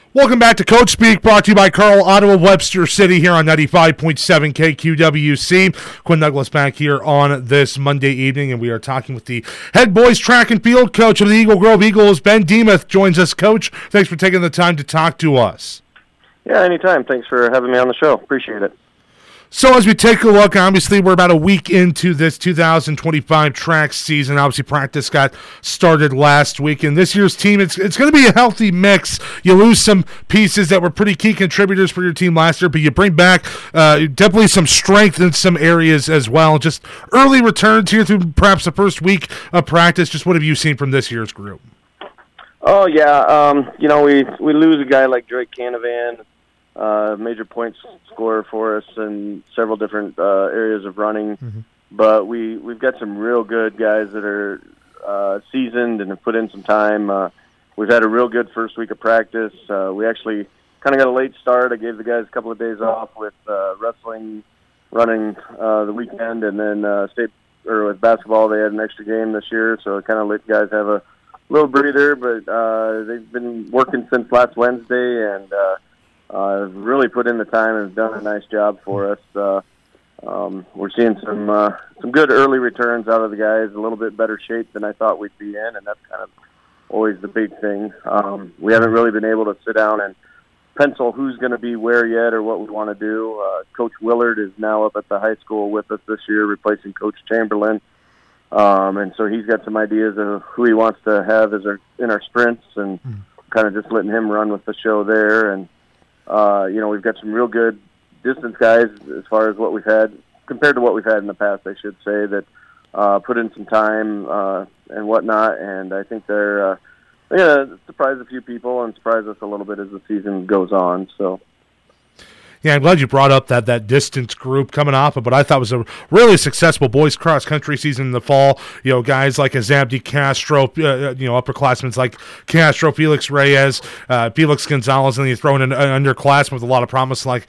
Welcome back to Coach Speak, brought to you by Carl Auto of Webster City here on 95.7 KQWC. Quinn Douglas back here on this Monday evening, and we are talking with the head boys track and field coach of the Eagle Grove Eagles. Ben Demuth joins us. Coach, thanks for taking the time to talk to us. Yeah, anytime. Thanks for having me on the show. Appreciate it. So as we take a look, obviously we're about a week into this 2025 track season. Obviously practice got started last week, and this year's team, it's going to be a healthy mix. You lose some pieces that were pretty key contributors for your team last year, but you bring back definitely some strength in some areas as well. Just early returns here through perhaps the first week of practice. Just what have you seen from this year's group? Oh, yeah. We lose a guy like Drake Canavan, major points scorer for us in several different areas of running. Mm-hmm. But we've got some real good guys that are seasoned and have put in some time. We've had a real good first week of practice. We actually kind of got a late start. I gave the guys a couple of days off with wrestling, running the weekend, and then with basketball they had an extra game this year, so it kind of let guys have a little breather. But they've been working since last Wednesday, and really put in the time and have done a nice job for us. We're seeing some good early returns out of the guys, a little bit better shape than I thought we'd be in, and that's kind of always the big thing. We haven't really been able to sit down and pencil who's going to be where yet or what we want to do. Coach Willard is now up at the high school with us this year, replacing Coach Chamberlain. And so he's got some ideas of who he wants to have in our sprints, and kind of just letting him run with the show there. And we've got some real good distance guys as far as what we've had, compared to what we've had in the past, I should say, that put in some time and whatnot. And I think they're surprise a few people and surprise us a little bit as the season goes on. So. Yeah, I'm glad you brought up that distance group coming off of what I thought was a really successful boys cross-country season in the fall. You know, guys like Azabdi Castro, upperclassmen like Castro, Felix Reyes, Felix Gonzalez, and then you throw in an underclassman with a lot of promise like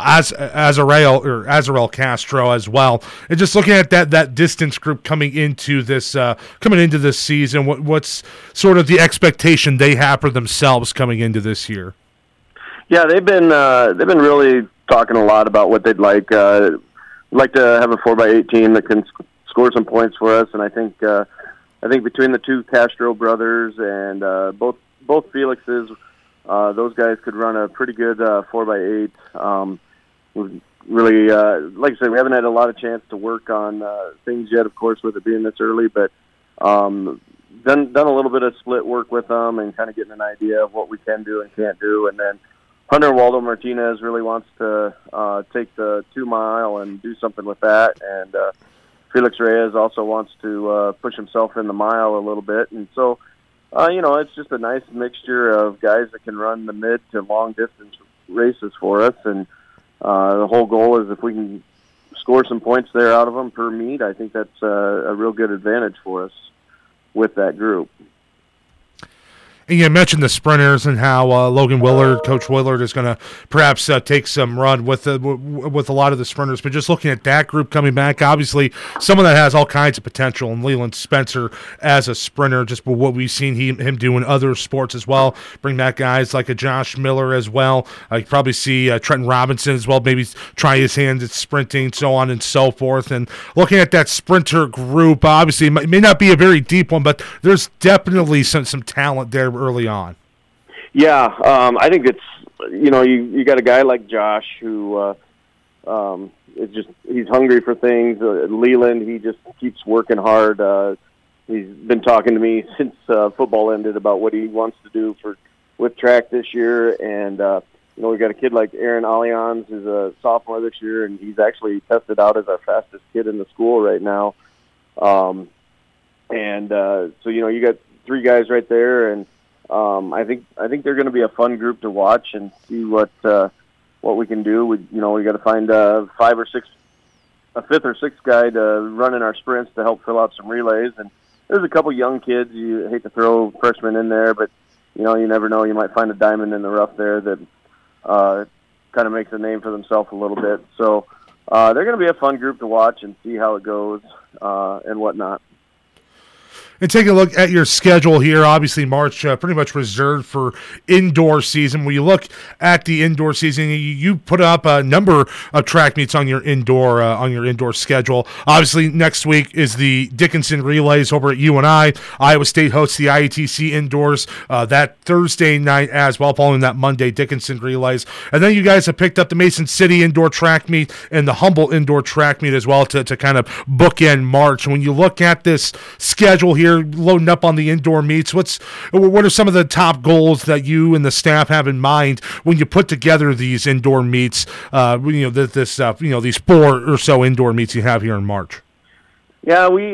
Azarel Castro as well. And just looking at that distance group coming into this season, what's sort of the expectation they have for themselves coming into this year? Yeah, they've been really talking a lot about what they'd like. Like to have a 4x8 team that can score some points for us, and I think between the two Castro brothers and both Felixes, those guys could run a pretty good 4x8. We've really, like I said, we haven't had a lot of chance to work on things yet, of course, with it being this early, but done a little bit of split work with them and kind of getting an idea of what we can do and can't do, and then Hunter Waldo Martinez really wants to take the 2 mile and do something with that, and Felix Reyes also wants to push himself in the mile a little bit, and so it's just a nice mixture of guys that can run the mid to long distance races for us, and the whole goal is if we can score some points there out of them per meet, I think that's a real good advantage for us with that group. And you mentioned the sprinters and how Logan Willard, Coach Willard, is going to perhaps take some run with a lot of the sprinters. But just looking at that group coming back, obviously someone that has all kinds of potential, and Leland Spencer as a sprinter, just what we've seen him do in other sports as well. Bring back guys like a Josh Miller as well. You probably see Trenton Robinson as well, maybe try his hands at sprinting, so on and so forth. And looking at that sprinter group, obviously it may not be a very deep one, but there's definitely some talent there early on. Yeah, I think it's you got a guy like Josh who he's hungry for things. Leland, he just keeps working hard. He's been talking to me since football ended about what he wants to do with track this year, and we got a kid like Aaron Allianz who's a sophomore this year, and he's actually tested out as our fastest kid in the school right now. So you got 3 guys right there, and I think they're going to be a fun group to watch and see what we can do. We got to find a 5th or 6th guy to run in our sprints to help fill out some relays. And there's a couple young kids. You hate to throw freshmen in there, but you never know. You might find a diamond in the rough there that kind of makes a name for themselves a little bit. So they're going to be a fun group to watch and see how it goes and whatnot. And taking a look at your schedule here, obviously March pretty much reserved for indoor season. When you look at the indoor season, you put up a number of track meets on your indoor schedule. Obviously, next week is the Dickinson Relays over at UNI. Iowa State hosts the IATC indoors that Thursday night as well, following that Monday Dickinson Relays. And then you guys have picked up the Mason City indoor track meet and the Humboldt indoor track meet as well to kind of bookend March. When you look at this schedule here, loading up on the indoor meets, what are some of the top goals that you and the staff have in mind when you put together these indoor meets? These 4 or so indoor meets you have here in March. Yeah, we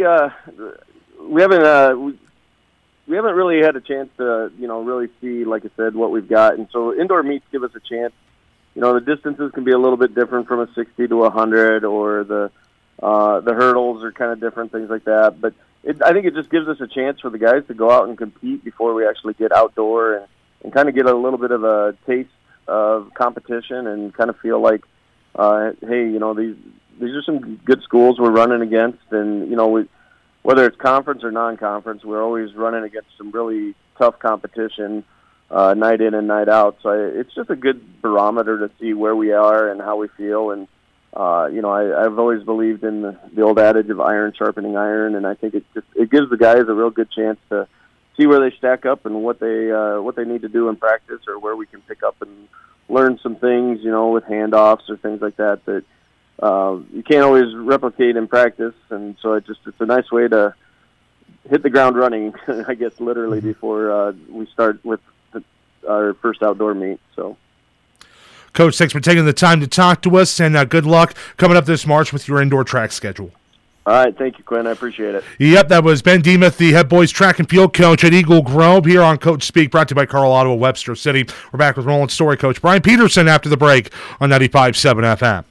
haven't really had a chance to really see, like I said, what we've got, and so indoor meets give us a chance. The distances can be a little bit different from a 60 to 100, or the hurdles are kind of different, things like that, but I think it just gives us a chance for the guys to go out and compete before we actually get outdoor and kind of get a little bit of a taste of competition and kind of feel like, hey, these are some good schools we're running against, and whether it's conference or non-conference, we're always running against some really tough competition night in and night out. So it's just a good barometer to see where we are and how we feel. And I've always believed in the old adage of iron sharpening iron, and I think it gives the guys a real good chance to see where they stack up and what they need to do in practice, or where we can pick up and learn some things, with handoffs or things like that you can't always replicate in practice. And so it's a nice way to hit the ground running, I guess, literally before we start with our first outdoor meet. So. Coach, thanks for taking the time to talk to us, and good luck coming up this March with your indoor track schedule. All right. Thank you, Quinn. I appreciate it. Yep, that was Ben Demuth, the head boys track and field coach at Eagle Grove, here on Coach Speak, brought to you by Carl Auto of Webster City. We're back with Roland Story coach Brian Peterson after the break on 95.7 FM.